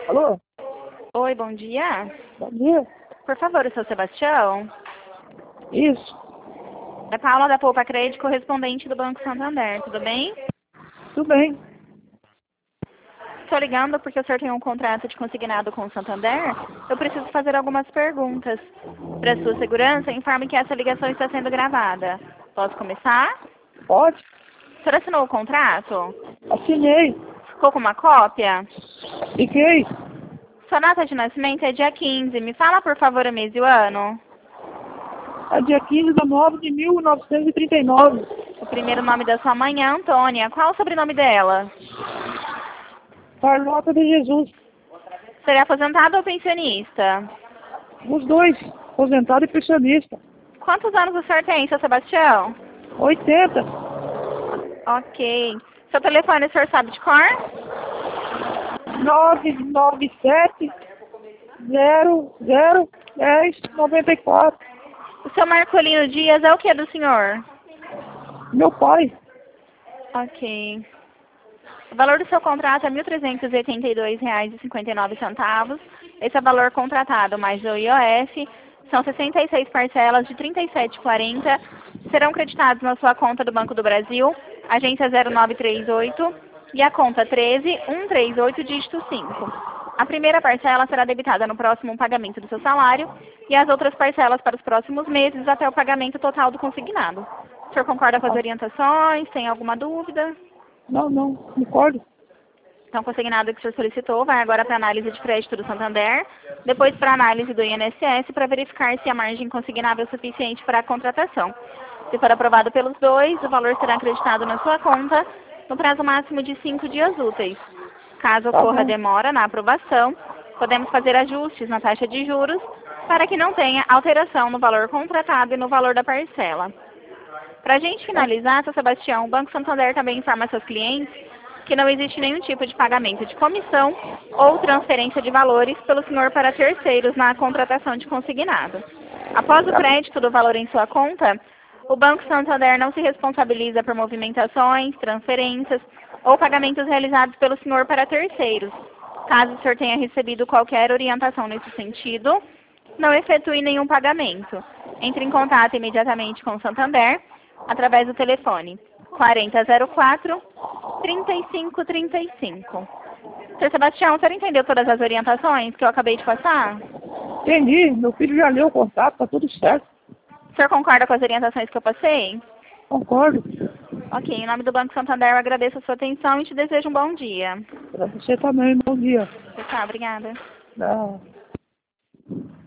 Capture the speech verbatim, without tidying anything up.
Alô? Oi, bom dia. Bom dia. Por favor, o seu Sebastião? Isso. É Paula da Poupa Crédito, correspondente do Banco Santander, tudo bem? Tudo bem. Estou ligando porque o senhor tem um contrato de consignado com o Santander. Eu preciso fazer algumas perguntas. Para sua segurança, informe que essa ligação está sendo gravada. Posso começar? Pode? O senhor assinou o contrato? Assinei. Ficou com uma cópia? Fiquei. Sua data de nascimento é dia quinze. Me fala, por favor, o mês e o ano. É dia quinze de nove de mil novecentos e trinta e nove. O primeiro nome da sua mãe é Antônia. Qual o sobrenome dela? Carlota de Jesus. Seria aposentado ou pensionista? Os dois. Aposentado e pensionista. Quantos anos o senhor tem, seu Sebastião? oitenta. Ok. Seu telefone o senhor sabe de cor? nove nove sete zero zero dez noventa e quatro. O seu Marcolino Dias é o que do senhor? Meu pai. Ok. O valor do seu contrato é mil trezentos e oitenta e dois reais e cinquenta e nove centavos. Esse é o valor contratado mais o I O F. São sessenta e seis parcelas de trinta e sete reais e quarenta centavos. Serão creditados na sua conta do Banco do Brasil, agência zero nove três oito e a conta treze um três oito, dígito cinco. A primeira parcela será debitada no próximo pagamento do seu salário e as outras parcelas para os próximos meses até o pagamento total do consignado. O senhor concorda com as orientações? Tem alguma dúvida? Não, não. Concordo. Então, o consignado que o senhor solicitou vai agora para a análise de crédito do Santander, depois para a análise do I N S S para verificar se a margem consignável é suficiente para a contratação. Se for aprovado pelos dois, o valor será acreditado na sua conta no prazo máximo de cinco dias úteis. Caso ocorra demora na aprovação, podemos fazer ajustes na taxa de juros para que não tenha alteração no valor contratado e no valor da parcela. Para a gente finalizar, seu Sebastião, o Banco Santander também informa seus clientes que não existe nenhum tipo de pagamento de comissão ou transferência de valores pelo senhor para terceiros na contratação de consignado. Após o crédito do valor em sua conta, o Banco Santander não se responsabiliza por movimentações, transferências ou pagamentos realizados pelo senhor para terceiros. Caso o senhor tenha recebido qualquer orientação nesse sentido, não efetue nenhum pagamento. Entre em contato imediatamente com o Santander através do telefone quarenta zero quatro, trinta e cinco trinta e cinco. senhor Sebastião, o senhor entendeu todas as orientações que eu acabei de passar? Entendi. Meu filho já leu o contrato, tá tudo certo. O senhor concorda com as orientações que eu passei? Concordo. Ok, em nome do Banco Santander eu agradeço a sua atenção e te desejo um bom dia. Pra você também, bom dia. Tchau, obrigada. Tchau.